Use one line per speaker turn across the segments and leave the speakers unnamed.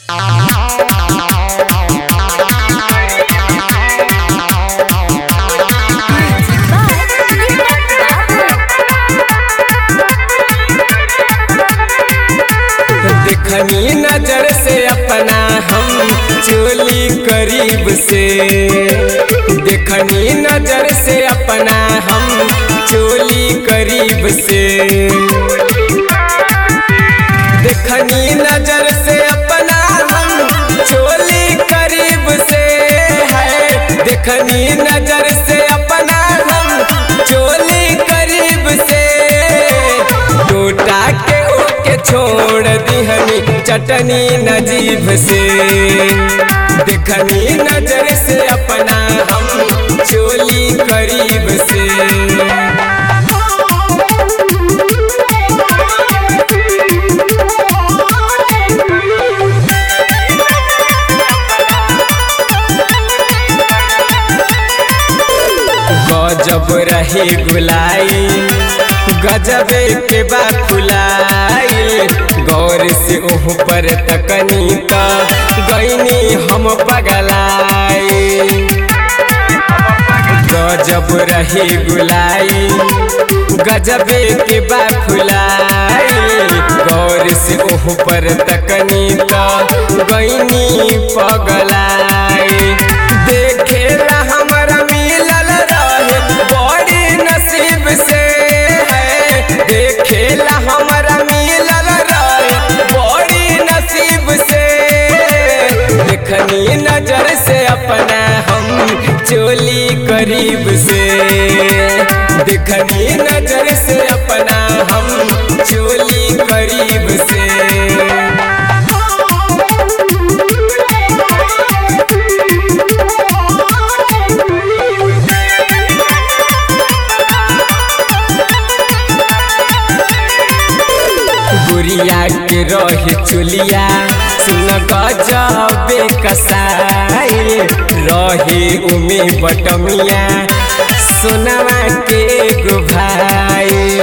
देखनी नजर से अपना हम चोली करीब से, देखनी नजर से अपना हम चोली करीब से, देखनी नजर से अपना हम चोली करीब से है, देखनी नजर से अपना हम चोली करीब से, टूटा के ओके छोड़ दिहनी चटनी नजीब से, देखनी नजर से अपना हम चोली करीब से। गजब रहे गुलाई गजबे के बा फुलाई, गौर से ओह पर तकनी का गईनी हम पगलाई, गजब रहे गुलाई गजबे के बा फुलाई, गौर से ओह पर तकनी का गईनी पगलाई, देखेला हमारा मिलल रहे बड़ी नसीब से है, देखेला हमारा मिलल रहे बड़ी नसीब से, देखनी नजर से अपना हम चोली करीब से, देखनी नजर से अपना हम चोली करीब से। गुड़िया के रहे चुलिया सुन गजबे कसाई, रहे उमे बटमिया सोनवा के गो भाई,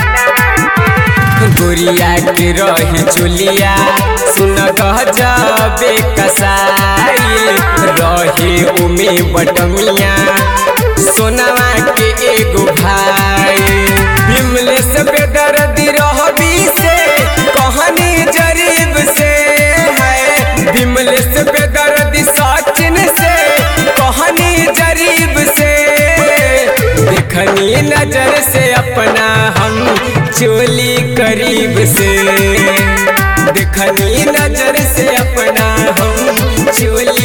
गुड़िया के रहे चुलिया सुन गजबे कसाई, रहे उमे बटमिया सोनवा के एगो भाई, विमलेश बेदर्दी रहबी से कहानी जरीब से है, विमलेश बेदर्दी सचिन से कहानी जरीब से, देखनी नजर से अपना हम चोली करीब से, देखनी नजर से अपना हम चोली